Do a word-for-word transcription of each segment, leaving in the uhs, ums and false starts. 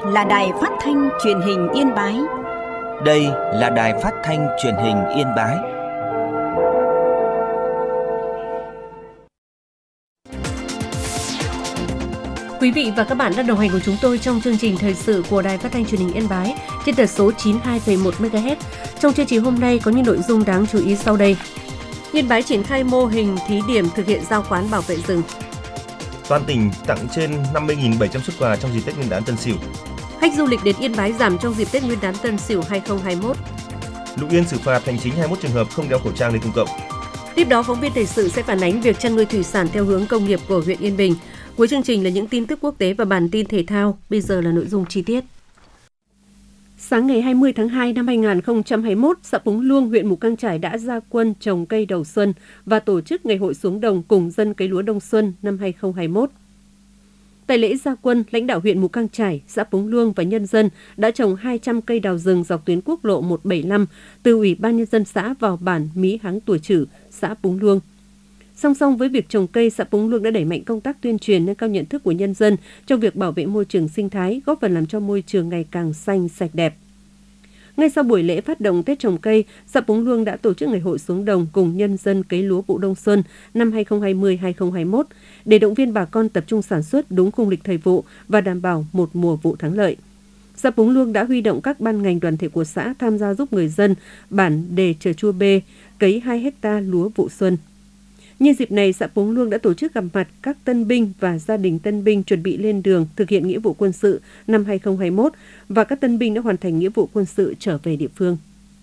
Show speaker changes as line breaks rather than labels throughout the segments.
là Đài Phát thanh Truyền hình Yên Bái.
Đây là Đài Phát thanh Truyền hình Yên Bái.
Quý vị và các bạn đang đồng hành cùng chúng tôi trong chương trình thời sự của Đài Phát thanh Truyền hình Yên Bái trên tần số chín mươi hai phẩy một mê ga héc. Trong chương trình hôm nay có những nội dung đáng chú ý sau đây. Yên Bái triển khai mô hình thí điểm thực hiện giao khoán bảo vệ rừng.
Toàn tỉnh tặng trên năm mươi nghìn bảy trăm suất quà trong dịp Tết Nguyên đán Tân Sửu.
Khách du lịch đến Yên Bái giảm trong dịp Tết Nguyên đán Tân Sửu hai không hai mốt.
Lục Yên xử phạt hành chính hai mươi mốt trường hợp không đeo khẩu trang nơi công cộng.
Tiếp đó, phóng viên thời sự sẽ phản ánh việc chăn nuôi thủy sản theo hướng công nghiệp của huyện Yên Bình. Cuối chương trình là những tin tức quốc tế và bản tin thể thao. Bây giờ là nội dung chi tiết. Sáng ngày hai mươi tháng hai năm hai không hai mốt, xã Púng Luông, huyện Mù Cang Chải đã ra quân trồng cây đầu xuân và tổ chức ngày hội xuống đồng cùng dân cấy lúa đông xuân năm hai không hai mốt. Tại lễ ra quân, lãnh đạo huyện Mù Cang Chải, xã Púng Luông và nhân dân đã trồng hai trăm cây đào rừng dọc tuyến quốc lộ một bảy lăm từ Ủy ban Nhân dân xã vào bản Mí Háng Tủa Chử, xã Púng Luông. Song song với việc trồng cây, xã Púng Luông đã đẩy mạnh công tác tuyên truyền nâng cao nhận thức của nhân dân trong việc bảo vệ môi trường sinh thái, góp phần làm cho môi trường ngày càng xanh, sạch đẹp. Ngay sau buổi lễ phát động Tết trồng cây, xã Púng Luông đã tổ chức ngày hội xuống đồng cùng nhân dân cấy lúa vụ đông xuân năm hai không hai không hai không hai mốt để động viên bà con tập trung sản xuất đúng khung lịch thời vụ và đảm bảo một mùa vụ thắng lợi. Xã Púng Luông đã huy động các ban ngành đoàn thể của xã tham gia giúp người dân bản Đề Chờ Chua Bê cấy hai héc ta lúa vụ xuân. Nhân dịp này, xã Púng Luông đã tổ chức gặp mặt các tân binh và gia đình tân binh chuẩn bị lên đường thực hiện nghĩa vụ quân sự năm hai không hai mốt và các tân binh đã hoàn thành nghĩa vụ quân sự trở về địa phương.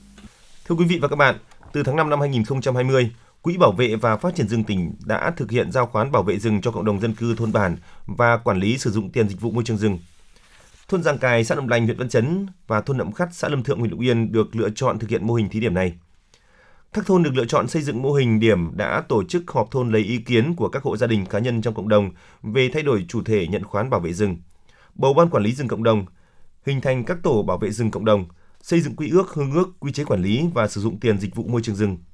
Thưa quý vị và các bạn, từ tháng năm năm hai không hai không, Quỹ Bảo vệ và Phát triển rừng tỉnh đã thực hiện giao khoán bảo vệ rừng cho cộng đồng dân cư thôn bản và quản lý sử dụng tiền dịch vụ môi trường rừng. Thôn Giàng Cài, xã Nậm Lành, huyện Văn Chấn và thôn Nậm Khắt, xã Lâm Thượng, huyện Lục Yên được lựa chọn thực hiện mô hình thí điểm này. Các thôn được lựa chọn xây dựng mô hình điểm đã tổ chức họp thôn lấy ý kiến của các hộ gia đình cá nhân trong cộng đồng về thay đổi chủ thể nhận khoán bảo vệ rừng, bầu ban quản lý rừng cộng đồng, hình thành các tổ bảo vệ rừng cộng đồng, xây dựng quy ước, hương ước, quy chế quản lý và sử dụng tiền dịch vụ môi trường rừng.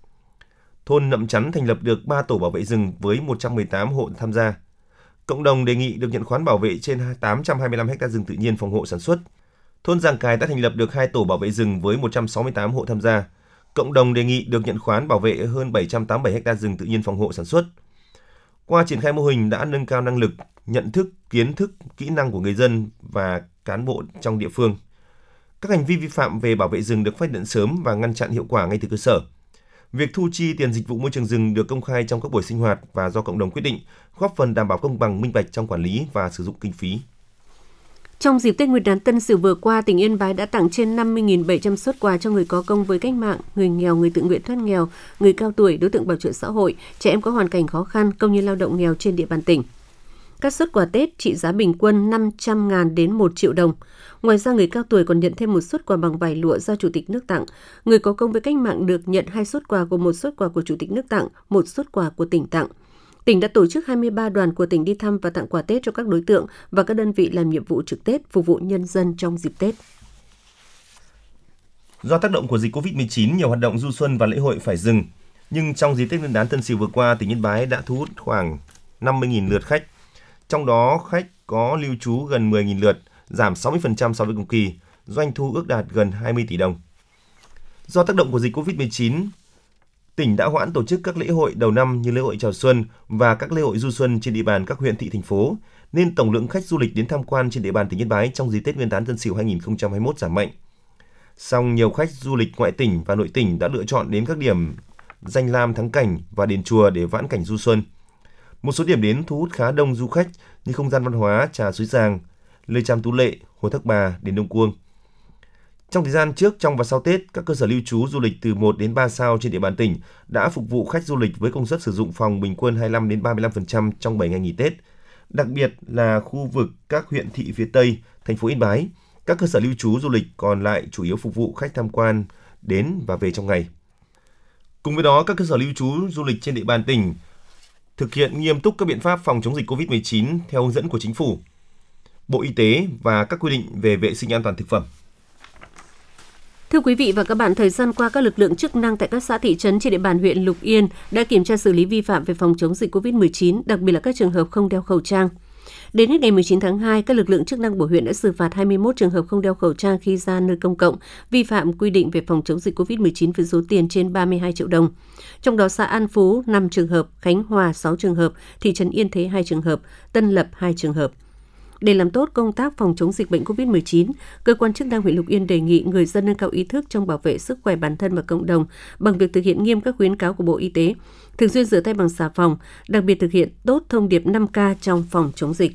Thôn Nậm Chắn thành lập được ba tổ bảo vệ rừng với một trăm mười tám hộ tham gia. Cộng đồng đề nghị được nhận khoán bảo vệ trên tám trăm hai mươi lăm héc ta rừng tự nhiên phòng hộ sản xuất. Thôn Giàng Cài đã thành lập được hai tổ bảo vệ rừng với một trăm sáu mươi tám hộ tham gia. Cộng đồng đề nghị được nhận khoán bảo vệ hơn bảy trăm tám mươi bảy héc ta rừng tự nhiên phòng hộ sản xuất. Qua triển khai mô hình đã nâng cao năng lực, nhận thức, kiến thức, kỹ năng của người dân và cán bộ trong địa phương. Các hành vi vi phạm về bảo vệ rừng được phát hiện sớm và ngăn chặn hiệu quả ngay từ cơ sở. Việc thu chi tiền dịch vụ môi trường rừng được công khai trong các buổi sinh hoạt và do cộng đồng quyết định, góp phần đảm bảo công bằng, minh bạch trong quản lý và sử dụng kinh phí.
Trong dịp Tết Nguyên đán Tân Sửu vừa qua, tỉnh Yên Bái đã tặng trên năm mươi nghìn bảy trăm suất quà cho người có công với cách mạng, người nghèo, người tự nguyện thoát nghèo, người cao tuổi, đối tượng bảo trợ xã hội, trẻ em có hoàn cảnh khó khăn, công nhân lao động nghèo trên địa bàn tỉnh. Các suất quà Tết trị giá bình quân năm trăm nghìn đến một triệu đồng. Ngoài ra, người cao tuổi còn nhận thêm một suất quà bằng vải lụa do Chủ tịch nước tặng. Người có công với cách mạng được nhận hai suất quà gồm một suất quà của Chủ tịch nước tặng, một suất quà của tỉnh tặng. Tỉnh đã tổ chức hai mươi ba đoàn của tỉnh đi thăm và tặng quà Tết cho các đối tượng và các đơn vị làm nhiệm vụ trực Tết phục vụ nhân dân trong dịp Tết.
Do tác động của dịch covid mười chín, nhiều hoạt động du xuân và lễ hội phải dừng. Nhưng trong dịp Tết Nguyên đán Tân Sửu vừa qua, tỉnh Yên Bái đã thu hút khoảng năm mươi nghìn lượt khách. Trong đó, khách có lưu trú gần mười nghìn lượt, giảm sáu mươi phần trăm so với cùng kỳ, doanh thu ước đạt gần hai mươi tỷ đồng. Do tác động của dịch covid mười chín, tỉnh đã hoãn tổ chức các lễ hội đầu năm như lễ hội chào xuân và các lễ hội du xuân trên địa bàn các huyện, thị, thành phố, nên tổng lượng khách du lịch đến tham quan trên địa bàn tỉnh Yên Bái trong dịp Tết Nguyên đán Tân Sửu hai không hai mốt giảm mạnh. Song nhiều khách du lịch ngoại tỉnh và nội tỉnh đã lựa chọn đến các điểm danh lam thắng cảnh và đền chùa để vãn cảnh du xuân. Một số điểm đến thu hút khá đông du khách như không gian văn hóa Trà Suối Giàng, Lê Tràm Tú Lệ, Hồ Thác Bà, đền Đông Cuông. Trong thời gian trước, trong và sau Tết, các cơ sở lưu trú du lịch từ một đến ba sao trên địa bàn tỉnh đã phục vụ khách du lịch với công suất sử dụng phòng bình quân hai mươi lăm đến ba mươi lăm phần trăm trong bảy ngày nghỉ Tết. Đặc biệt là khu vực các huyện thị phía Tây, thành phố Yên Bái, các cơ sở lưu trú du lịch còn lại chủ yếu phục vụ khách tham quan đến và về trong ngày. Cùng với đó, các cơ sở lưu trú du lịch trên địa bàn tỉnh thực hiện nghiêm túc các biện pháp phòng chống dịch covid mười chín theo hướng dẫn của Chính phủ, Bộ Y tế và các quy định về vệ sinh an toàn thực phẩm.
Thưa quý vị và các bạn, thời gian qua các lực lượng chức năng tại các xã thị trấn trên địa bàn huyện Lục Yên đã kiểm tra xử lý vi phạm về phòng chống dịch covid mười chín, đặc biệt là các trường hợp không đeo khẩu trang. Đến hết ngày mười chín tháng hai, các lực lượng chức năng của huyện đã xử phạt hai mươi mốt trường hợp không đeo khẩu trang khi ra nơi công cộng, vi phạm quy định về phòng chống dịch covid mười chín với số tiền trên ba mươi hai triệu đồng. Trong đó xã An Phú năm trường hợp, Khánh Hòa sáu trường hợp, thị trấn Yên Thế hai trường hợp, Tân Lập hai trường hợp. Để làm tốt công tác phòng chống dịch bệnh covid mười chín, cơ quan chức năng huyện Lục Yên đề nghị người dân nâng cao ý thức trong bảo vệ sức khỏe bản thân và cộng đồng bằng việc thực hiện nghiêm các khuyến cáo của Bộ Y tế, thường xuyên rửa tay bằng xà phòng, đặc biệt thực hiện tốt thông điệp năm K trong phòng chống dịch.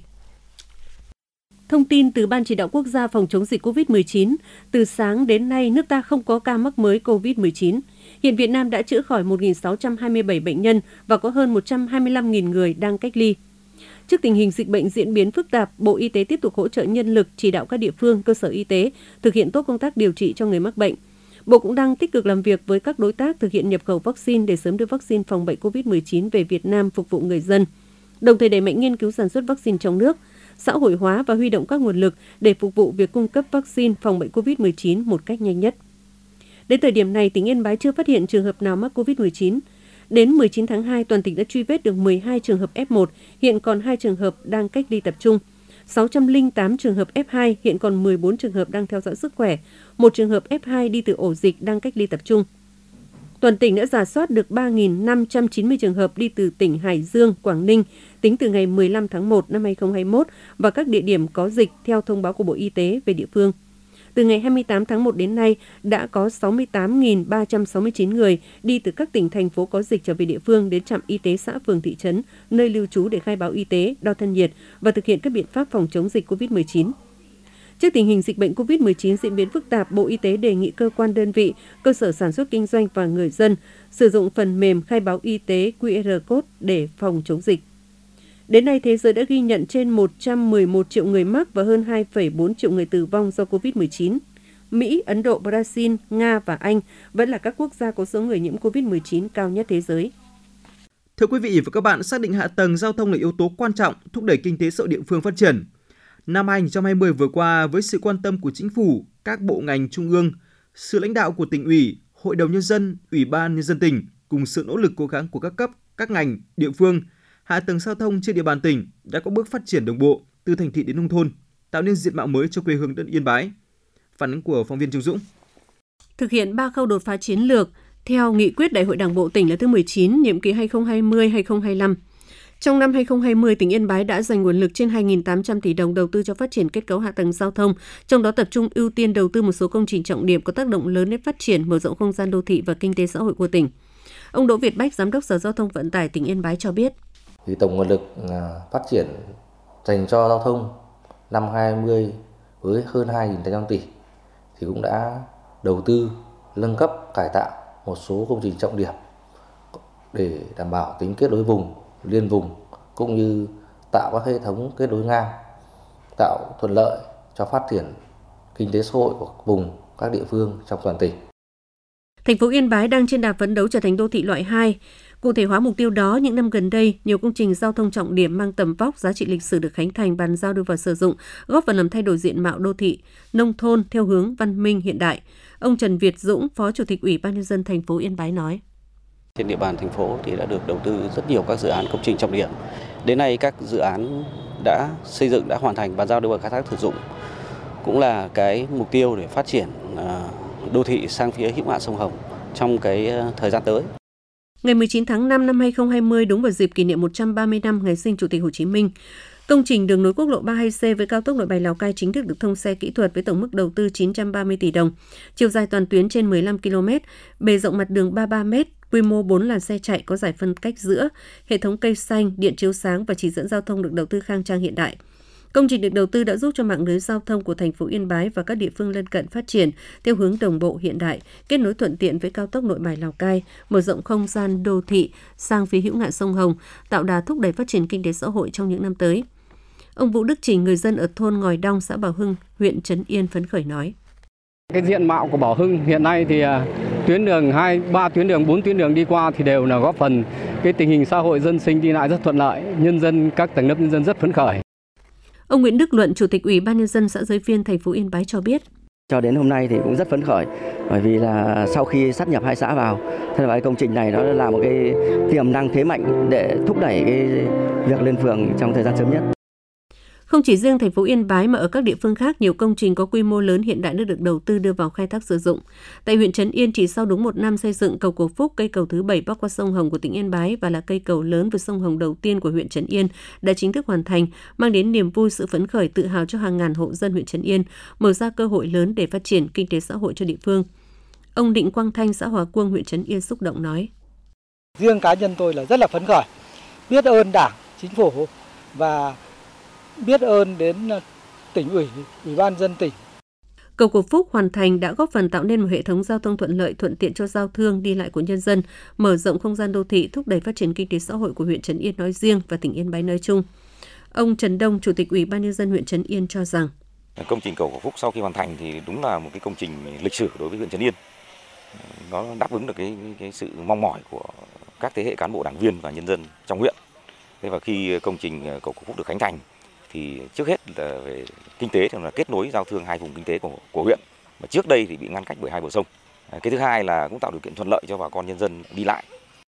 Thông tin từ Ban Chỉ đạo Quốc gia phòng chống dịch covid mười chín, từ sáng đến nay nước ta không có ca mắc mới covid mười chín. Hiện Việt Nam đã chữa khỏi một nghìn sáu trăm hai mươi bảy bệnh nhân và có hơn một trăm hai mươi lăm nghìn người đang cách ly. Trước tình hình dịch bệnh diễn biến phức tạp, Bộ Y tế tiếp tục hỗ trợ nhân lực, chỉ đạo các địa phương, cơ sở y tế thực hiện tốt công tác điều trị cho người mắc bệnh. Bộ cũng đang tích cực làm việc với các đối tác thực hiện nhập khẩu vaccine để sớm đưa vaccine phòng bệnh covid mười chín về Việt Nam phục vụ người dân, đồng thời đẩy mạnh nghiên cứu sản xuất vaccine trong nước, xã hội hóa và huy động các nguồn lực để phục vụ việc cung cấp vaccine phòng bệnh covid mười chín một cách nhanh nhất. Đến thời điểm này, tỉnh Yên Bái chưa phát hiện trường hợp nào mắc covid mười chín. Đến mười chín tháng hai, toàn tỉnh đã truy vết được mười hai trường hợp ép một, hiện còn hai trường hợp đang cách ly tập trung. sáu trăm lẻ tám trường hợp ép hai, hiện còn mười bốn trường hợp đang theo dõi sức khỏe. Một trường hợp ép hai đi từ ổ dịch đang cách ly tập trung. Toàn tỉnh đã rà soát được ba nghìn năm trăm chín mươi trường hợp đi từ tỉnh Hải Dương, Quảng Ninh tính từ ngày mười lăm tháng một năm hai nghìn không trăm hai mươi mốt và các địa điểm có dịch theo thông báo của Bộ Y tế về địa phương. Từ ngày hai mươi tám tháng một đến nay, đã có sáu mươi tám nghìn ba trăm sáu mươi chín người đi từ các tỉnh, thành phố có dịch trở về địa phương đến trạm y tế xã, phường, thị trấn, nơi lưu trú để khai báo y tế, đo thân nhiệt và thực hiện các biện pháp phòng chống dịch covid mười chín. Trước tình hình dịch bệnh covid mười chín diễn biến phức tạp, Bộ Y tế đề nghị cơ quan đơn vị, cơ sở sản xuất kinh doanh và người dân sử dụng phần mềm khai báo y tế quy rờ code để phòng chống dịch. Đến nay, thế giới đã ghi nhận trên một trăm mười một triệu người mắc và hơn hai phẩy bốn triệu người tử vong do covid mười chín. Mỹ, Ấn Độ, Brazil, Nga và Anh vẫn là các quốc gia có số người nhiễm covid mười chín cao nhất thế giới.
Thưa quý vị và các bạn, xác định hạ tầng giao thông là yếu tố quan trọng thúc đẩy kinh tế xã hội địa phương phát triển. Năm hai nghìn không trăm hai mươi vừa qua, với sự quan tâm của Chính phủ, các bộ ngành trung ương, sự lãnh đạo của Tỉnh ủy, Hội đồng Nhân dân, Ủy ban Nhân dân tỉnh cùng sự nỗ lực cố gắng của các cấp, các ngành, địa phương, hạ tầng giao thông trên địa bàn tỉnh đã có bước phát triển đồng bộ từ thành thị đến nông thôn, tạo nên diện mạo mới cho quê hương đất Yên Bái. Phản ánh của phóng viên Trung Dũng.
Thực hiện ba khâu đột phá chiến lược theo nghị quyết Đại hội Đảng bộ tỉnh lần thứ mười chín, nhiệm kỳ hai nghìn không trăm hai mươi đến hai nghìn không trăm hai mươi lăm. Trong năm hai nghìn không trăm hai mươi, tỉnh Yên Bái đã dành nguồn lực trên hai nghìn tám trăm tỷ đồng đầu tư cho phát triển kết cấu hạ tầng giao thông, trong đó tập trung ưu tiên đầu tư một số công trình trọng điểm có tác động lớn đến phát triển, mở rộng không gian đô thị và kinh tế xã hội của tỉnh. Ông Đỗ Việt Bách, Giám đốc Sở Giao thông Vận tải tỉnh Yên Bái cho biết.
Thì tổng nguồn lực phát triển dành cho giao thông năm hai nghìn không trăm hai mươi với hơn hai nghìn tám trăm tỷ thì cũng đã đầu tư, nâng cấp, cải tạo một số công trình trọng điểm để đảm bảo tính kết nối vùng, liên vùng cũng như tạo các hệ thống kết nối ngang, tạo thuận lợi cho phát triển kinh tế xã hội của vùng, các địa phương trong toàn tỉnh.
Thành phố Yên Bái đang trên đà phấn đấu trở thành đô thị loại hai. Cụ thể hóa mục tiêu đó, những năm gần đây, nhiều công trình giao thông trọng điểm mang tầm vóc, giá trị lịch sử được khánh thành, bàn giao đưa vào sử dụng, góp phần làm thay đổi diện mạo đô thị, nông thôn theo hướng văn minh hiện đại. Ông Trần Việt Dũng, Phó Chủ tịch Ủy ban Nhân dân thành phố Yên Bái nói.
Trên địa bàn thành phố thì đã được đầu tư rất nhiều các dự án công trình trọng điểm. Đến nay các dự án đã xây dựng, đã hoàn thành, bàn giao đưa vào khai thác sử dụng. Cũng là cái mục tiêu để phát triển đô thị sang phía hữu hạn sông Hồng trong cái thời gian tới.
Ngày mười chín tháng năm năm hai nghìn không trăm hai mươi, đúng vào dịp kỷ niệm một trăm ba mươi năm ngày sinh Chủ tịch Hồ Chí Minh, công trình đường nối quốc lộ ba mươi hai C với cao tốc Nội Bài Lào Cai chính thức được thông xe kỹ thuật với tổng mức đầu tư chín trăm ba mươi tỷ đồng, chiều dài toàn tuyến trên mười lăm ki lô mét, bề rộng mặt đường ba mươi ba mét, quy mô bốn làn xe chạy có giải phân cách giữa, hệ thống cây xanh, điện chiếu sáng và chỉ dẫn giao thông được đầu tư khang trang hiện đại. Công trình được đầu tư đã giúp cho mạng lưới giao thông của thành phố Yên Bái và các địa phương lân cận phát triển theo hướng đồng bộ hiện đại, kết nối thuận tiện với cao tốc Nội Bài Lào Cai, mở rộng không gian đô thị sang phía hữu ngạn sông Hồng, tạo đà thúc đẩy phát triển kinh tế xã hội trong những năm tới. Ông Vũ Đức Trình, người dân ở thôn Ngòi Đong, xã Bảo Hưng, huyện Trấn Yên phấn khởi nói.
Cái diện mạo của Bảo Hưng hiện nay thì tuyến đường hai, ba tuyến đường, bốn tuyến đường đi qua thì đều là góp phần cái tình hình xã hội dân sinh đi lại rất thuận lợi, nhân dân các tầng lớp nhân dân rất phấn khởi.
Ông Nguyễn Đức Luận, Chủ tịch Ủy ban Nhân dân xã Giới Phiên, thành phố Yên Bái cho biết.
Cho đến hôm nay thì cũng rất phấn khởi, bởi vì là sau khi sát nhập hai xã vào, thế là công trình này nó là một cái tiềm năng thế mạnh để thúc đẩy cái việc lên phường trong thời gian sớm nhất.
Không chỉ riêng thành phố Yên Bái mà ở các địa phương khác, nhiều công trình có quy mô lớn hiện đại đã được đầu tư đưa vào khai thác sử dụng. Tại huyện Trấn Yên, chỉ sau đúng một năm xây dựng, cầu Cổ Phúc, cây cầu thứ bảy bắc qua sông Hồng của tỉnh Yên Bái và là cây cầu lớn vượt sông Hồng đầu tiên của huyện Trấn Yên đã chính thức hoàn thành, mang đến niềm vui, sự phấn khởi, tự hào cho hàng ngàn hộ dân huyện Trấn Yên, mở ra cơ hội lớn để phát triển kinh tế xã hội cho địa phương. Ông Định Quang Thanh, xã Hòa Cuông, huyện Trấn Yên xúc động nói:
Riêng cá nhân tôi là rất là phấn khởi, biết ơn Đảng, Chính phủ và biết ơn đến tỉnh ủy, Ủy ban nhân dân tỉnh.
Cầu Cổ Phúc hoàn thành đã góp phần tạo nên một hệ thống giao thông thuận lợi, thuận tiện cho giao thương đi lại của nhân dân, mở rộng không gian đô thị, thúc đẩy phát triển kinh tế xã hội của huyện Trấn Yên nói riêng và tỉnh Yên Bái nói chung. Ông Trần Đông, Chủ tịch Ủy ban nhân dân huyện Trấn Yên cho rằng
công trình cầu Cổ Phúc sau khi hoàn thành thì đúng là một cái công trình lịch sử đối với huyện Trấn Yên. Nó đáp ứng được cái, cái sự mong mỏi của các thế hệ cán bộ, đảng viên và nhân dân trong huyện. Thế và khi công trình cầu Cổ Phúc được khánh thành thì trước hết là về kinh tế thì là kết nối giao thương hai vùng kinh tế của, của huyện, mà trước đây thì bị ngăn cách bởi hai bờ sông. Cái thứ hai là cũng tạo điều kiện thuận lợi cho bà con nhân dân đi lại.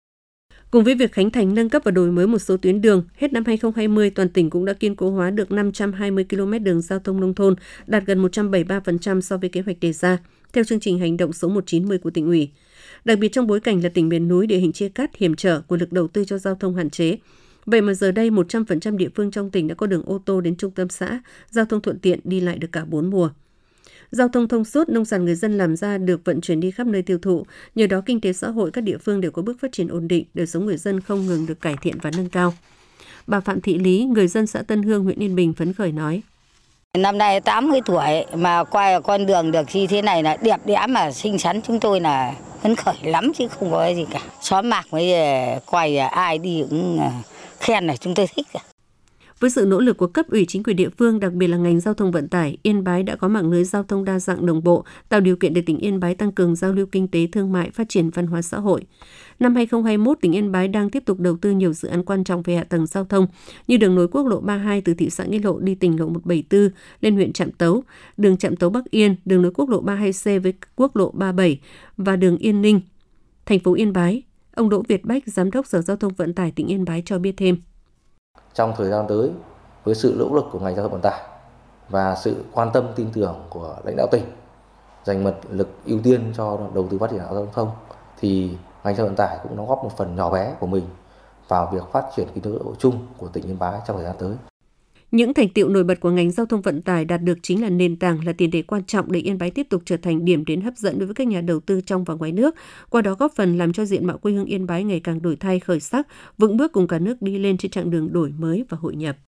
Cùng với việc khánh thành, nâng cấp và đổi mới một số tuyến đường, hết năm hai không hai không, toàn tỉnh cũng đã kiên cố hóa được năm trăm hai mươi ki lô mét đường giao thông nông thôn, đạt gần một trăm bảy mươi ba phần trăm so với kế hoạch đề ra, theo chương trình hành động số một trăm chín mươi của tỉnh ủy. Đặc biệt trong bối cảnh là tỉnh miền núi, địa hình chia cắt, hiểm trở, nguồn lực đầu tư cho giao thông hạn chế. Vậy mà giờ đây, một trăm phần trăm địa phương trong tỉnh đã có đường ô tô đến trung tâm xã, giao thông thuận tiện, đi lại được cả bốn mùa. Giao thông thông suốt, nông sản người dân làm ra được vận chuyển đi khắp nơi tiêu thụ. Nhờ đó, kinh tế xã hội các địa phương đều có bước phát triển ổn định, đời sống người dân không ngừng được cải thiện và nâng cao. Bà Phạm Thị Lý, người dân xã Tân Hương, huyện Yên Bình phấn khởi nói:
Năm nay tám mươi tuổi mà qua con đường được như thế này là đẹp đẽ mà xinh xắn, chúng tôi là phấn khởi lắm chứ không có cái gì cả. Xóm mạc mới quay ai đi cũng khen là chúng tôi thích cả.
Với sự nỗ lực của cấp ủy chính quyền địa phương, đặc biệt là ngành giao thông vận tải, Yên Bái đã có mạng lưới giao thông đa dạng đồng bộ, tạo điều kiện để tỉnh Yên Bái tăng cường giao lưu kinh tế, thương mại, phát triển văn hóa xã hội. Năm hai không hai mốt, tỉnh Yên Bái đang tiếp tục đầu tư nhiều dự án quan trọng về hạ tầng giao thông như đường nối quốc lộ ba mươi hai từ thị xã Nghĩa Lộ đi tỉnh lộ một trăm bảy mươi tư lên huyện Trạm Tấu, đường Trạm Tấu Bắc Yên, đường nối quốc lộ ba mươi hai C với quốc lộ ba mươi bảy và đường Yên Ninh, thành phố Yên Bái. Ông Đỗ Việt Bách, Giám đốc Sở Giao thông Vận tải tỉnh Yên Bái cho biết thêm:
Trong thời gian tới, với sự nỗ lực của ngành giao thông vận tải và sự quan tâm tin tưởng của lãnh đạo tỉnh, dành mật lực ưu tiên cho đầu tư phát triển giao thông, thì ngành giao thông vận tải cũng đóng góp một phần nhỏ bé của mình vào việc phát triển kinh tế xã hội chung của tỉnh Yên Bái trong thời gian tới.
Những thành tựu nổi bật của ngành giao thông vận tải đạt được chính là nền tảng, là tiền đề quan trọng để Yên Bái tiếp tục trở thành điểm đến hấp dẫn đối với các nhà đầu tư trong và ngoài nước, qua đó góp phần làm cho diện mạo quê hương Yên Bái ngày càng đổi thay, khởi sắc, vững bước cùng cả nước đi lên trên chặng đường đổi mới và hội nhập.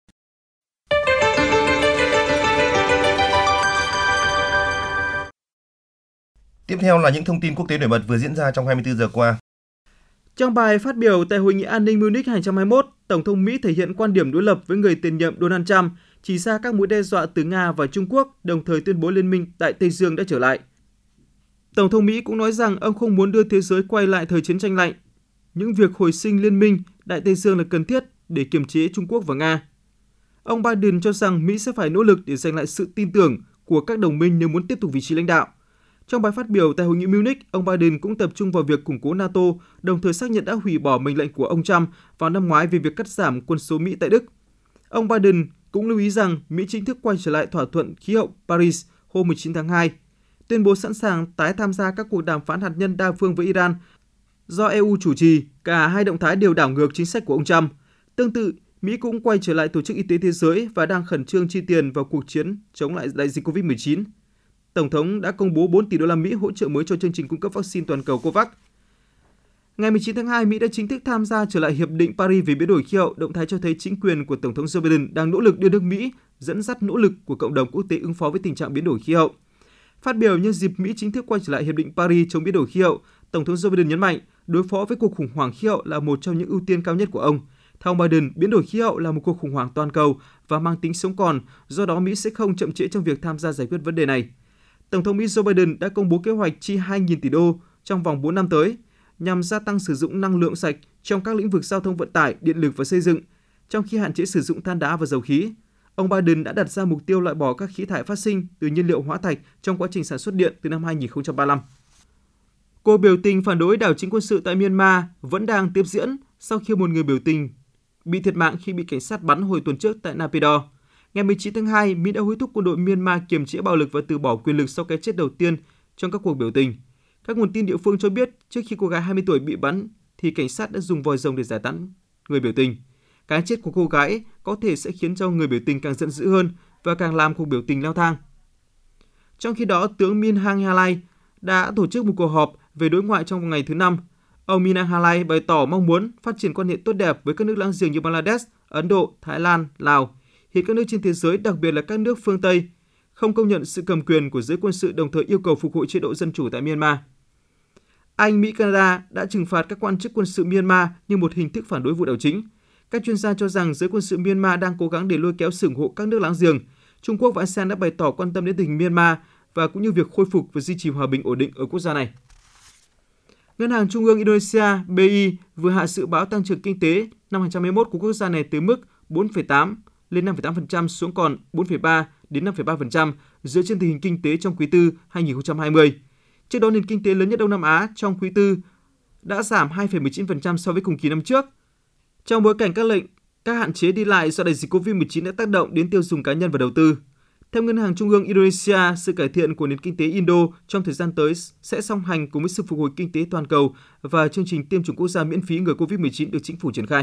Tiếp theo là những thông tin quốc tế nổi bật vừa diễn ra trong hai mươi tư giờ qua.
Trong bài phát biểu tại Hội nghị An ninh Munich hai không hai mốt, Tổng thống Mỹ thể hiện quan điểm đối lập với người tiền nhiệm Donald Trump, chỉ ra các mối đe dọa từ Nga và Trung Quốc, đồng thời tuyên bố liên minh tại Tây Dương đã trở lại. Tổng thống Mỹ cũng nói rằng ông không muốn đưa thế giới quay lại thời chiến tranh lạnh. Những việc hồi sinh liên minh Đại Tây Dương là cần thiết để kiềm chế Trung Quốc và Nga. Ông Biden cho rằng Mỹ sẽ phải nỗ lực để giành lại sự tin tưởng của các đồng minh nếu muốn tiếp tục vị trí lãnh đạo. Trong bài phát biểu tại Hội nghị Munich, ông Biden cũng tập trung vào việc củng cố NATO, đồng thời xác nhận đã hủy bỏ mệnh lệnh của ông Trump vào năm ngoái về việc cắt giảm quân số Mỹ tại Đức. Ông Biden cũng lưu ý rằng Mỹ chính thức quay trở lại thỏa thuận khí hậu Paris hôm mười chín tháng hai, tuyên bố sẵn sàng tái tham gia các cuộc đàm phán hạt nhân đa phương với Iran do e u chủ trì. Cả hai động thái đều đảo ngược chính sách của ông Trump. Tương tự, Mỹ cũng quay trở lại Tổ chức Y tế Thế giới và đang khẩn trương chi tiền vào cuộc chiến chống lại đại dịch covid mười chín. Tổng thống đã công bố bốn tỷ đô la Mỹ hỗ trợ mới cho chương trình cung cấp vaccine toàn cầu COVAX. Ngày mười chín tháng hai, Mỹ đã chính thức tham gia trở lại Hiệp định Paris về biến đổi khí hậu. Động thái cho thấy chính quyền của Tổng thống Joe Biden đang nỗ lực đưa nước Mỹ dẫn dắt nỗ lực của cộng đồng quốc tế ứng phó với tình trạng biến đổi khí hậu. Phát biểu nhân dịp Mỹ chính thức quay trở lại Hiệp định Paris chống biến đổi khí hậu, Tổng thống Joe Biden nhấn mạnh đối phó với cuộc khủng hoảng khí hậu là một trong những ưu tiên cao nhất của ông. Theo ông Biden, biến đổi khí hậu là một cuộc khủng hoảng toàn cầu và mang tính sống còn, do đó Mỹ sẽ không chậm trễ trong việc tham gia giải quyết vấn đề này. Tổng thống Mỹ Joe Biden đã công bố kế hoạch chi hai nghìn tỷ đô trong vòng bốn năm tới nhằm gia tăng sử dụng năng lượng sạch trong các lĩnh vực giao thông vận tải, điện lực và xây dựng, trong khi hạn chế sử dụng than đá và dầu khí. Ông Biden đã đặt ra mục tiêu loại bỏ các khí thải phát sinh từ nhiên liệu hóa thạch trong quá trình sản xuất điện từ năm hai nghìn không trăm ba mươi lăm. Cuộc biểu tình phản đối đảo chính quân sự tại Myanmar vẫn đang tiếp diễn sau khi một người biểu tình bị thiệt mạng khi bị cảnh sát bắn hồi tuần trước tại Naypyidaw. Ngày mười chín tháng hai, Mỹ đã hối thúc quân đội Myanmar kiềm chế bạo lực và từ bỏ quyền lực sau cái chết đầu tiên trong các cuộc biểu tình. Các nguồn tin địa phương cho biết trước khi cô gái hai mươi tuổi bị bắn thì cảnh sát đã dùng vòi rồng để giải tán người biểu tình. Cái chết của cô gái có thể sẽ khiến cho người biểu tình càng giận dữ hơn và càng làm cuộc biểu tình leo thang. Trong khi đó, tướng Min Aung Hlaing đã tổ chức một cuộc họp về đối ngoại trong ngày thứ Năm. Ông Min Aung Hlaing bày tỏ mong muốn phát triển quan hệ tốt đẹp với các nước láng giềng như Bangladesh, Ấn Độ, Thái Lan, Lào. Hiện các nước trên thế giới, đặc biệt là các nước phương Tây, không công nhận sự cầm quyền của giới quân sự, đồng thời yêu cầu phục hồi chế độ dân chủ tại Myanmar. Anh, Mỹ, Canada đã trừng phạt các quan chức quân sự Myanmar như một hình thức phản đối vụ đảo chính. Các chuyên gia cho rằng giới quân sự Myanmar đang cố gắng để lôi kéo sự ủng hộ các nước láng giềng. Trung Quốc và a sê an đã bày tỏ quan tâm đến tình hình Myanmar và cũng như việc khôi phục và duy trì hòa bình ổn định ở quốc gia này. Ngân hàng Trung ương Indonesia B I vừa hạ dự báo tăng trưởng kinh tế năm hai không hai mốt của quốc gia này từ mức bốn phẩy tám lên năm phẩy tám phần trăm xuống còn bốn phẩy ba đến năm phẩy ba phần trăm dựa trên tình hình kinh tế trong quý tư hai không hai không. Trước đó, nền kinh tế lớn nhất Đông Nam Á trong quý tư đã giảm hai phẩy mười chín phần trăm so với cùng kỳ năm trước. Trong bối cảnh các lệnh, các hạn chế đi lại do đại dịch covid mười chín đã tác động đến tiêu dùng cá nhân và đầu tư. Theo Ngân hàng Trung ương Indonesia, sự cải thiện của nền kinh tế Indo trong thời gian tới sẽ song hành cùng với sự phục hồi kinh tế toàn cầu và chương trình tiêm chủng quốc gia miễn phí ngừa covid mười chín được chính phủ triển khai.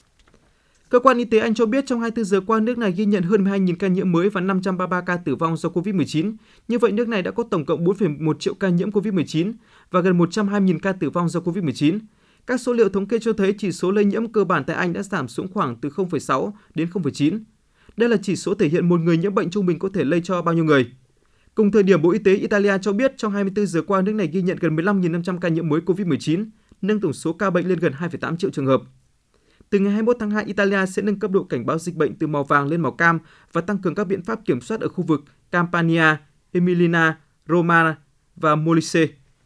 Cơ quan y tế Anh cho biết trong hai mươi tư giờ qua, nước này ghi nhận hơn mười hai nghìn ca nhiễm mới và năm trăm ba mươi ba ca tử vong do covid mười chín. Như vậy, nước này đã có tổng cộng bốn phẩy một triệu ca nhiễm covid mười chín và gần một trăm hai mươi nghìn ca tử vong do covid mười chín. Các số liệu thống kê cho thấy chỉ số lây nhiễm cơ bản tại Anh đã giảm xuống khoảng từ không phẩy sáu đến không phẩy chín. Đây là chỉ số thể hiện một người nhiễm bệnh trung bình có thể lây cho bao nhiêu người. Cùng thời điểm, Bộ Y tế Italia cho biết trong hai mươi tư giờ qua, nước này ghi nhận gần mười lăm nghìn năm trăm ca nhiễm mới covid mười chín, nâng tổng số ca bệnh lên gần hai phẩy tám triệu trường hợp. Từ ngày hai mươi mốt tháng hai, Italia sẽ nâng cấp độ cảnh báo dịch bệnh từ màu vàng lên màu cam và tăng cường các biện pháp kiểm soát ở khu vực Campania, Emilia, Romagna và Molise.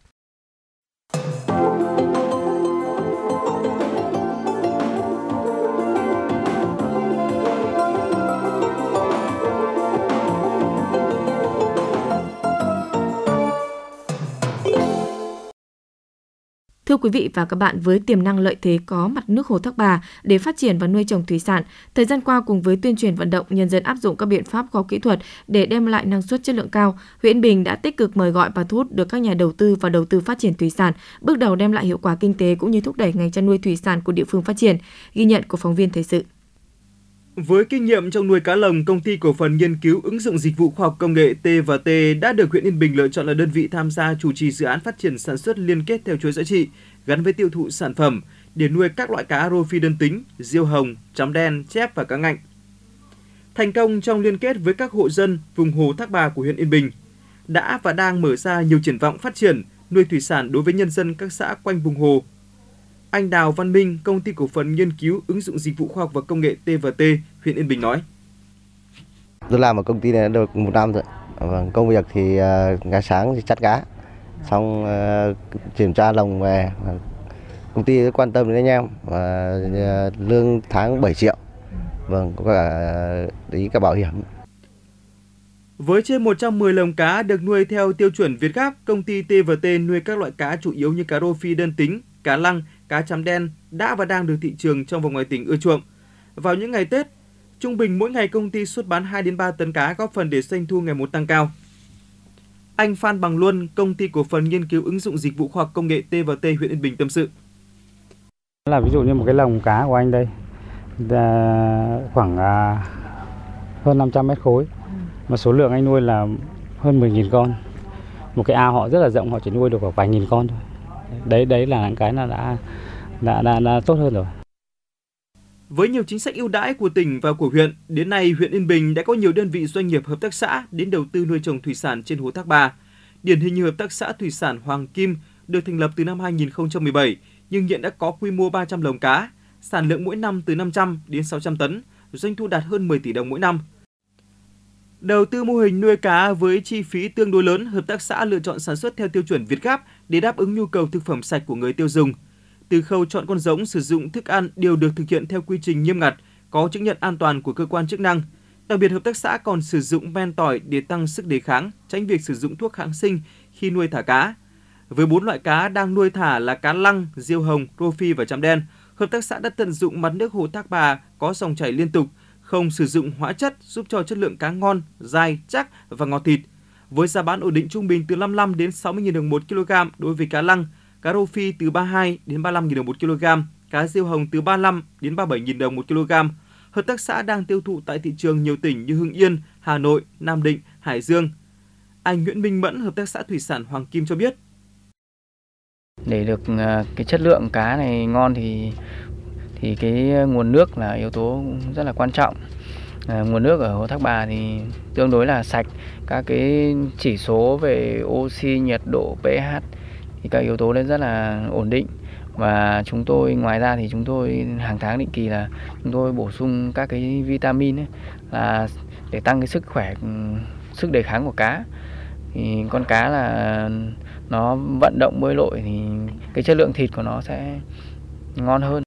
Thưa quý vị và các bạn, với tiềm năng lợi thế có mặt nước Hồ Thác Bà để phát triển và nuôi trồng thủy sản, thời gian qua cùng với tuyên truyền vận động nhân dân áp dụng các biện pháp khoa học kỹ thuật để đem lại năng suất chất lượng cao, huyện Yên Bình đã tích cực mời gọi và thu hút được các nhà đầu tư vào đầu tư phát triển thủy sản, bước đầu đem lại hiệu quả kinh tế cũng như thúc đẩy ngành chăn nuôi thủy sản của địa phương phát triển. Ghi nhận của phóng viên thời sự.
Với kinh nghiệm trong nuôi cá lồng, Công ty Cổ phần Nghiên cứu ứng dụng dịch vụ khoa học công nghệ T và T đã được huyện Yên Bình lựa chọn là đơn vị tham gia chủ trì dự án phát triển sản xuất liên kết theo chuỗi giá trị gắn với tiêu thụ sản phẩm để nuôi các loại cá rô phi đơn tính, diêu hồng, chấm đen, chép và cá ngạnh. Thành công trong liên kết với các hộ dân vùng Hồ Thác Bà của huyện Yên Bình đã và đang mở ra nhiều triển vọng phát triển nuôi thủy sản đối với nhân dân các xã quanh vùng hồ. Anh Đào Văn Minh, Công ty Cổ phần Nghiên cứu ứng dụng dịch vụ khoa học và công nghệ T và T, huyện Yên Bình nói:
Tôi làm ở công ty này được một năm rồi. Công việc thì uh, ngày sáng thì chắt cá, xong uh, kiểm tra lồng về. Công ty quan tâm đến anh em và uh, lương tháng bảy triệu. Vâng, có cả ý cả bảo hiểm.
Với trên một trăm mười lồng cá được nuôi theo tiêu chuẩn Việt Gáp, công ty T và T nuôi các loại cá chủ yếu như cá rô phi đơn tính, cá lăng, cá chấm đen đã và đang được thị trường trong và ngoài tỉnh ưa chuộng. Vào những ngày Tết, trung bình mỗi ngày công ty xuất bán hai đến ba tấn cá, góp phần để doanh thu ngày một tăng cao. Anh Phan Bằng Luân, Công ty Cổ phần Nghiên cứu ứng dụng dịch vụ khoa học công nghệ T và T, huyện Yên Bình tâm sự.
Là ví dụ như một cái lồng cá của anh đây khoảng hơn năm trăm mét khối, mà số lượng anh nuôi là hơn mười nghìn con. Một cái ao họ rất là rộng, họ chỉ nuôi được khoảng vài nghìn con thôi. Đấy đấy là cái là đã đã, đã đã tốt hơn rồi.
Với nhiều chính sách ưu đãi của tỉnh và của huyện, đến nay huyện Yên Bình đã có nhiều đơn vị doanh nghiệp hợp tác xã đến đầu tư nuôi trồng thủy sản trên Hồ Thác Bà. Điển hình như hợp tác xã thủy sản Hoàng Kim được thành lập từ năm hai nghìn không trăm mười bảy nhưng hiện đã có quy mô ba trăm lồng cá, sản lượng mỗi năm từ năm trăm đến sáu trăm tấn, doanh thu đạt hơn mười tỷ đồng mỗi năm. Đầu tư mô hình nuôi cá với chi phí tương đối lớn, hợp tác xã lựa chọn sản xuất theo tiêu chuẩn Việt Gáp để đáp ứng nhu cầu thực phẩm sạch của người tiêu dùng. Từ khâu chọn con giống, sử dụng thức ăn đều được thực hiện theo quy trình nghiêm ngặt, có chứng nhận an toàn của cơ quan chức năng. Đặc biệt, hợp tác xã còn sử dụng men tỏi để tăng sức đề kháng, tránh việc sử dụng thuốc kháng sinh khi nuôi thả cá. Với bốn loại cá đang nuôi thả là cá lăng, diêu hồng, rô phi và chấm đen, hợp tác xã đã tận dụng mặt nước Hồ Thác Bà có dòng chảy liên tục, không sử dụng hóa chất giúp cho chất lượng cá ngon, dai, chắc và ngọt thịt. Với giá bán ổn định trung bình từ năm mươi lăm đến sáu mươi nghìn đồng một kg đối với cá lăng, cá rô phi từ ba mươi hai đến ba mươi lăm nghìn đồng một kg, cá diêu hồng từ ba mươi lăm đến ba mươi bảy nghìn đồng một kg. Hợp tác xã đang tiêu thụ tại thị trường nhiều tỉnh như Hưng Yên, Hà Nội, Nam Định, Hải Dương. Anh Nguyễn Minh Mẫn, Hợp tác xã Thủy sản Hoàng Kim cho biết.
Để được cái chất lượng cá này ngon thì thì cái nguồn nước là yếu tố rất là quan trọng. À, nguồn nước ở Hồ Thác Bà thì tương đối là sạch, các cái chỉ số về oxy, nhiệt độ, pH thì các yếu tố đấy rất là ổn định. Và chúng tôi ngoài ra thì chúng tôi hàng tháng định kỳ là chúng tôi bổ sung các cái vitamin ấy, là để tăng cái sức khỏe, sức đề kháng của cá. Thì con cá là nó vận động bơi lội thì cái chất lượng thịt của nó sẽ ngon hơn.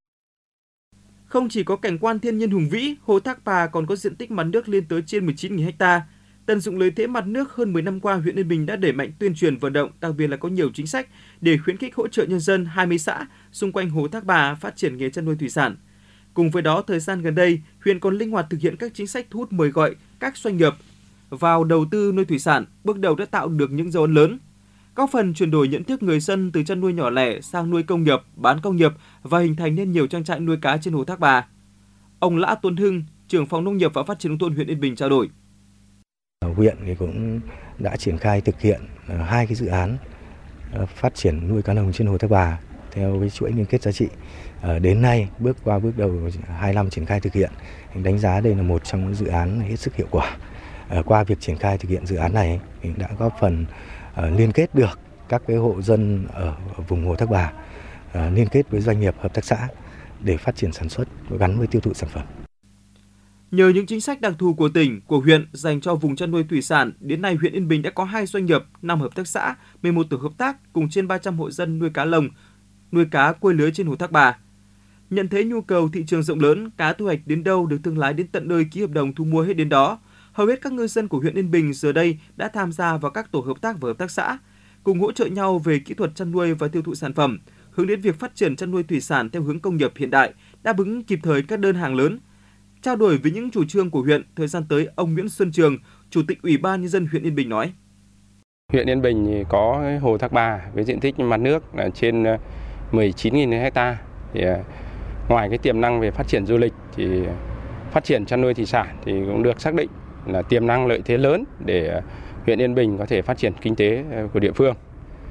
Không chỉ có cảnh quan thiên nhiên hùng vĩ, Hồ Thác Bà còn có diện tích mặt nước lên tới trên mười chín nghìn ha. Tận dụng lợi thế mặt nước, hơn mười năm qua, huyện Yên Bình đã đẩy mạnh tuyên truyền vận động, đặc biệt là có nhiều chính sách để khuyến khích hỗ trợ nhân dân hai mươi xã xung quanh Hồ Thác Bà phát triển nghề chăn nuôi thủy sản. Cùng với đó, thời gian gần đây, huyện còn linh hoạt thực hiện các chính sách thu hút mời gọi các doanh nghiệp vào đầu tư nuôi thủy sản, bước đầu đã tạo được những dấu ấn lớn, góp phần chuyển đổi nhận thức người dân từ chăn nuôi nhỏ lẻ sang nuôi công nghiệp, bán công nghiệp và hình thành nên nhiều trang trại nuôi cá trên Hồ Thác Bà. Ông Lã Tuấn Hưng, trưởng phòng nông nghiệp và phát triển nông thôn huyện Yên Bình trao đổi.
Huyện thì cũng đã triển khai thực hiện hai cái dự án phát triển nuôi cá lồng trên Hồ Thác Bà theo cái chuỗi liên kết giá trị. Đến nay bước qua bước đầu hai năm triển khai thực hiện, đánh giá đây là một trong những dự án hết sức hiệu quả. Qua việc triển khai thực hiện dự án này thì đã góp phần liên kết được các cái hộ dân ở vùng Hồ Thác Bà liên kết với doanh nghiệp, hợp tác xã để phát triển sản xuất gắn với tiêu thụ sản phẩm.
Nhờ những chính sách đặc thù của tỉnh, của huyện dành cho vùng chăn nuôi thủy sản, đến nay huyện Yên Bình đã có hai doanh nghiệp, năm hợp tác xã, mười một tổ hợp tác cùng trên ba trăm hộ dân nuôi cá lồng, nuôi cá quây lưới trên Hồ Thác Bà. Nhận thấy nhu cầu thị trường rộng lớn, cá thu hoạch đến đâu được thương lái đến tận nơi ký hợp đồng thu mua hết đến đó. Hầu hết các ngư dân của huyện Yên Bình giờ đây đã tham gia vào các tổ hợp tác và hợp tác xã, cùng hỗ trợ nhau về kỹ thuật chăn nuôi và tiêu thụ sản phẩm, hướng đến việc phát triển chăn nuôi thủy sản theo hướng công nghiệp hiện đại, đáp ứng kịp thời các đơn hàng lớn. Trao đổi với những chủ trương của huyện, thời gian tới, ông Nguyễn Xuân Trường, Chủ tịch Ủy ban Nhân dân huyện Yên Bình nói.
Huyện Yên Bình có Hồ Thác Bà với diện tích mặt nước là trên mười chín nghìn ha. Thì ngoài cái tiềm năng về phát triển du lịch thì phát triển chăn nuôi thủy sản thì cũng được xác định là tiềm năng lợi thế lớn để huyện Yên Bình có thể phát triển kinh tế của địa phương.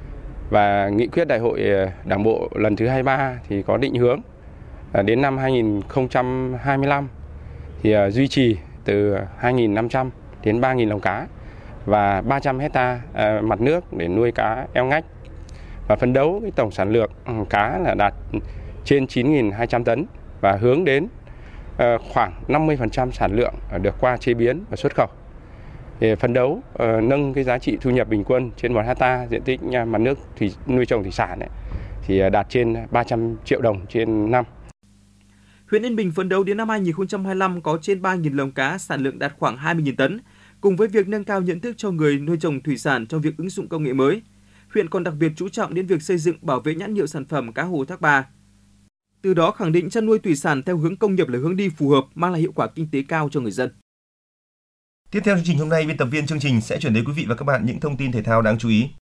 Và nghị quyết đại hội Đảng bộ lần thứ hai mươi ba thì có định hướng đến năm hai nghìn không trăm hai mươi lăm thì duy trì từ hai nghìn năm trăm đến ba nghìn lồng cá và ba trăm hecta mặt nước để nuôi cá eo ngách, và phấn đấu cái tổng sản lượng cá là đạt trên chín nghìn hai trăm tấn và hướng đến khoảng năm mươi phần trăm sản lượng được qua chế biến và xuất khẩu. Để phấn đấu nâng cái giá trị thu nhập bình quân trên một hecta diện tích mặt nước thủy nuôi trồng thủy sản ấy, thì đạt trên ba trăm triệu đồng trên năm.
Huyện Yên Bình phấn đấu đến năm hai nghìn không trăm hai mươi lăm có trên ba nghìn lồng cá, sản lượng đạt khoảng hai mươi nghìn tấn. Cùng với việc nâng cao nhận thức cho người nuôi trồng thủy sản trong việc ứng dụng công nghệ mới, huyện còn đặc biệt chú trọng đến việc xây dựng, bảo vệ nhãn hiệu sản phẩm cá Hồ Thác Bà. Từ đó khẳng định chăn nuôi thủy sản theo hướng công nghiệp là hướng đi phù hợp, mang lại hiệu quả kinh tế cao cho người dân.
Tiếp theo chương trình hôm nay, biên tập viên chương trình sẽ chuyển đến quý vị và các bạn những thông tin thể thao đáng chú ý.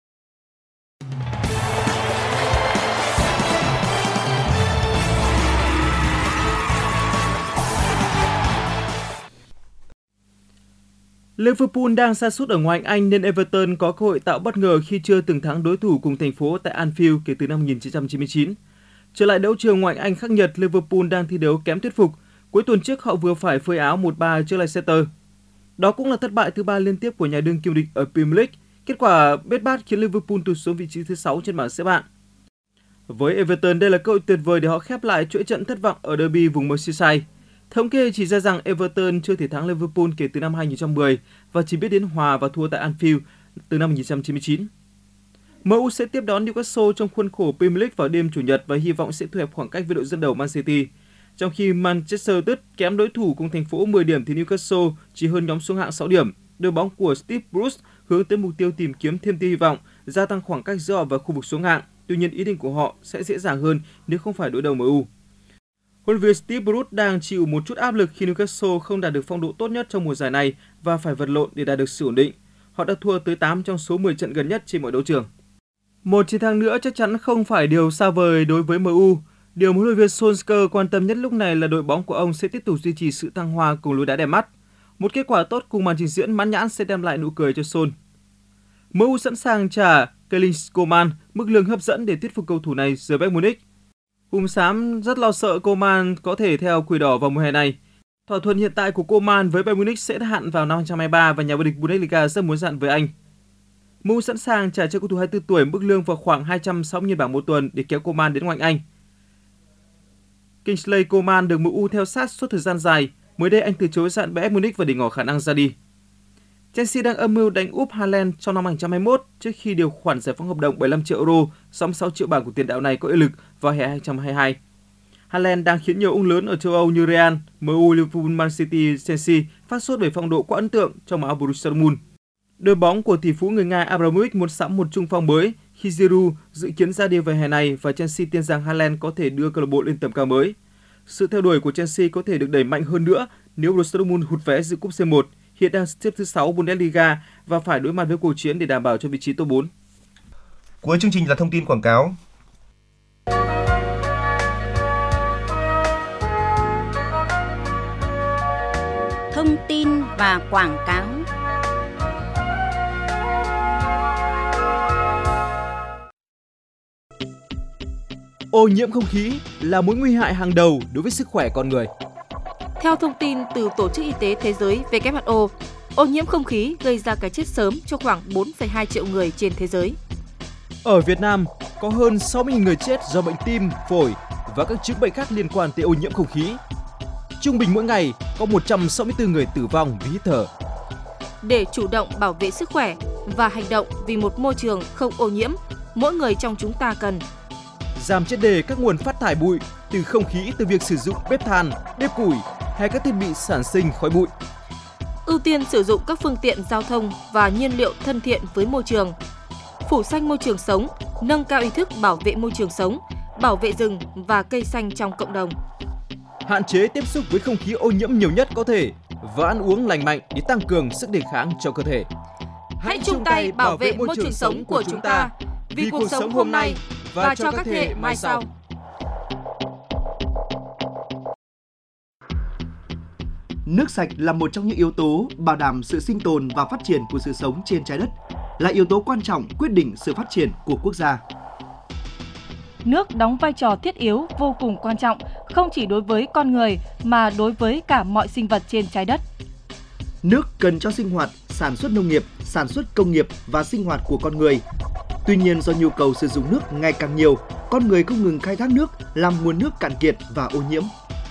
Liverpool đang sa sút ở ngoại hạng Anh nên Everton có cơ hội tạo bất ngờ khi chưa từng thắng đối thủ cùng thành phố tại Anfield kể từ năm một nghìn chín trăm chín mươi chín. Trở lại đấu trường ngoại hạng Anh khắc nghiệt, Liverpool đang thi đấu kém thuyết phục. Cuối tuần trước họ vừa phải phơi áo một ba trước Leicester. Đó cũng là thất bại thứ ba liên tiếp của nhà đương kim địch ở Premier League. Kết quả bết bát khiến Liverpool tụt xuống vị trí thứ sáu trên bảng xếp hạng. Với Everton, đây là cơ hội tuyệt vời để họ khép lại chuỗi trận thất vọng ở derby vùng Merseyside. Thống kê chỉ ra rằng Everton chưa thể thắng Liverpool kể từ năm hai nghìn không trăm mười và chỉ biết đến hòa và thua tại Anfield từ năm một nghìn chín trăm chín mươi chín. em u sẽ tiếp đón Newcastle trong khuôn khổ Premier League vào đêm Chủ nhật và hy vọng sẽ thu hẹp khoảng cách với đội dẫn đầu Man City. Trong khi Manchester United kém đối thủ cùng thành phố mười điểm thì Newcastle chỉ hơn nhóm xuống hạng sáu điểm. Đội bóng của Steve Bruce hướng tới mục tiêu tìm kiếm thêm tia hy vọng, gia tăng khoảng cách giữa họ và khu vực xuống hạng. Tuy nhiên ý định của họ sẽ dễ dàng hơn nếu không phải đối đầu em u. Huấn luyện viên Steve Bruce đang chịu một chút áp lực khi Newcastle không đạt được phong độ tốt nhất trong mùa giải này và phải vật lộn để đạt được sự ổn định. Họ đã thua tới tám trong số mười trận gần nhất trên mọi đấu trường. Một chiến thắng nữa chắc chắn không phải điều xa vời đối với em u. Điều huấn luyện viên Solskjaer quan tâm nhất lúc này là đội bóng của ông sẽ tiếp tục duy trì sự thăng hoa cùng lối đá đẹp mắt. Một kết quả tốt cùng màn trình diễn mãn nhãn sẽ đem lại nụ cười cho Sol. em u sẵn sàng trả Kingsley Coman mức lương hấp dẫn để thuyết phục cầu thủ này rời Bayern Munich. Hùng xám rất lo sợ Coman có thể theo Quỷ đỏ vào mùa hè này. Thỏa thuận hiện tại của Coman với Bayern Munich sẽ hạn vào năm hai không hai ba và nhà vô địch Bundesliga rất muốn dặn với anh. em u sẵn sàng trả cho cầu thủ hai mươi tư tuổi mức lương vào khoảng hai trăm sáu mươi nghìn bảng một tuần để kéo Coman đến ngoại hạng Anh. Kingsley Coman được em u theo sát suốt thời gian dài. Mới đây anh từ chối dặn Bayern Munich và để ngỏ khả năng ra đi. Chelsea đang âm mưu đánh úp Haaland trong năm hai không hai mốt trước khi điều khoản giải phóng hợp đồng bảy mươi lăm triệu euro, sáu mươi sáu triệu bảng của tiền đạo này có hiệu lực vào hè hai không hai hai. Haaland đang khiến nhiều ông lớn ở châu Âu như Real, em u, Liverpool, Man City, Chelsea phát sốt về phong độ quá ấn tượng trong áo Borussia Dortmund. Đội bóng của tỷ phú người Nga Abramovich muốn sắm một trung phong mới khi Giroud dự kiến ra đi về hè này và Chelsea tin rằng Haaland có thể đưa câu lạc bộ lên tầm cao mới. Sự theo đuổi của Chelsea có thể được đẩy mạnh hơn nữa nếu Borussia Dortmund hụt vé dự cúp xê một, hiện đang xếp thứ sáu Bundesliga và phải đối mặt với cuộc chiến để đảm bảo cho vị trí top bốn.
Cuối chương trình là thông tin quảng cáo.
Thông tin và quảng cáo.
Ô nhiễm không khí là mối nguy hại hàng đầu đối với sức khỏe con người.
Theo thông tin từ Tổ chức Y tế Thế giới W H O, ô nhiễm không khí gây ra cái chết sớm cho khoảng bốn phẩy hai triệu người trên thế giới.
Ở Việt Nam, có hơn sáu mươi nghìn người chết do bệnh tim, phổi và các chứng bệnh khác liên quan tới ô nhiễm không khí. Trung bình mỗi ngày có một trăm sáu mươi tư người tử vong vì hít thở.
Để chủ động bảo vệ sức khỏe và hành động vì một môi trường không ô nhiễm, mỗi người trong chúng ta cần
giảm triệt để các nguồn phát thải bụi từ không khí từ việc sử dụng bếp than, bếp củi hay các thiết bị sản sinh khói bụi.
Ưu tiên sử dụng các phương tiện giao thông và nhiên liệu thân thiện với môi trường. Phủ xanh môi trường sống, nâng cao ý thức bảo vệ môi trường sống, bảo vệ rừng và cây xanh trong cộng đồng.
Hạn chế tiếp xúc với không khí ô nhiễm nhiều nhất có thể và ăn uống lành mạnh để tăng cường sức đề kháng cho cơ thể.
Hãy chung tay bảo vệ môi trường sống của chúng ta vì cuộc sống hôm nay và cho các thế hệ mai sau.
Nước sạch là một trong những yếu tố bảo đảm sự sinh tồn và phát triển của sự sống trên trái đất, là yếu tố quan trọng quyết định sự phát triển của quốc gia.
Nước đóng vai trò thiết yếu vô cùng quan trọng, không chỉ đối với con người mà đối với cả mọi sinh vật trên trái đất.
Nước cần cho sinh hoạt, sản xuất nông nghiệp, sản xuất công nghiệp và sinh hoạt của con người. Tuy nhiên, do nhu cầu sử dụng nước ngày càng nhiều, con người không ngừng khai thác nước, làm nguồn nước cạn kiệt và ô nhiễm.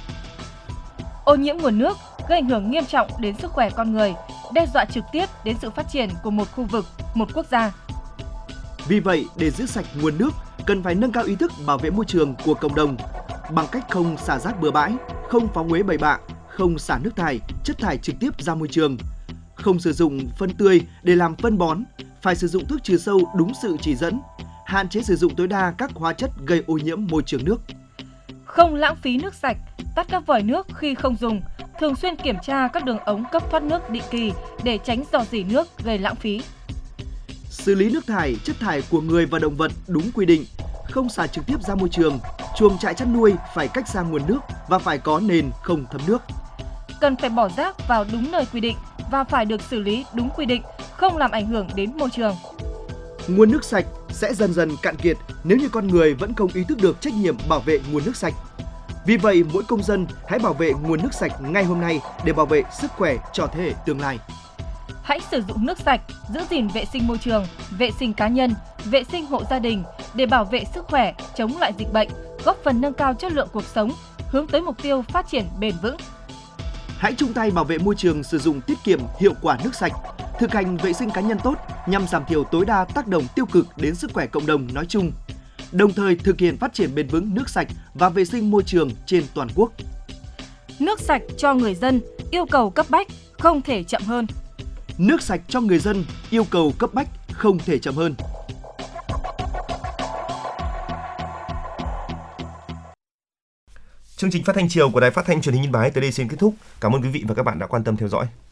Ô nhiễm nguồn nước gây ảnh hưởng nghiêm trọng đến sức khỏe con người, đe dọa trực tiếp đến sự phát triển của một khu vực, một quốc gia.
Vì vậy, để giữ sạch nguồn nước, cần phải nâng cao ý thức bảo vệ môi trường của cộng đồng bằng cách không xả rác bừa bãi, không phóng uế bậy bạ, không xả nước thải, chất thải trực tiếp ra môi trường, không sử dụng phân tươi để làm phân bón, phải sử dụng thuốc trừ sâu đúng sự chỉ dẫn, hạn chế sử dụng tối đa các hóa chất gây ô nhiễm môi trường nước.
Không lãng phí nước sạch, tắt các vòi nước khi không dùng, thường xuyên kiểm tra các đường ống cấp thoát nước định kỳ để tránh rò rỉ nước gây lãng phí.
Xử lý nước thải, chất thải của người và động vật đúng quy định, không xả trực tiếp ra môi trường. Chuồng trại chăn nuôi phải cách xa nguồn nước và phải có nền không thấm nước.
Cần phải bỏ rác vào đúng nơi quy định và phải được xử lý đúng quy định, không làm ảnh hưởng đến môi trường.
Nguồn nước sạch sẽ dần dần cạn kiệt nếu như con người vẫn không ý thức được trách nhiệm bảo vệ nguồn nước sạch. Vì vậy, mỗi công dân hãy bảo vệ nguồn nước sạch ngay hôm nay để bảo vệ sức khỏe cho thế hệ tương lai.
Hãy sử dụng nước sạch, giữ gìn vệ sinh môi trường, vệ sinh cá nhân, vệ sinh hộ gia đình để bảo vệ sức khỏe, chống lại dịch bệnh, góp phần nâng cao chất lượng cuộc sống, hướng tới mục tiêu phát triển bền vững.
Hãy chung tay bảo vệ môi trường, sử dụng tiết kiệm hiệu quả nước sạch, thực hành vệ sinh cá nhân tốt nhằm giảm thiểu tối đa tác động tiêu cực đến sức khỏe cộng đồng nói chung, đồng thời thực hiện phát triển bền vững nước sạch và vệ sinh môi trường trên toàn quốc.
Nước sạch cho người dân, yêu cầu cấp bách, không thể chậm hơn.
Nước sạch cho người dân, yêu cầu cấp bách, không thể chậm hơn.
Chương trình phát thanh chiều của Đài Phát thanh Truyền hình Yên Bái tới đây xin kết thúc. Cảm ơn quý vị và các bạn đã quan tâm theo dõi.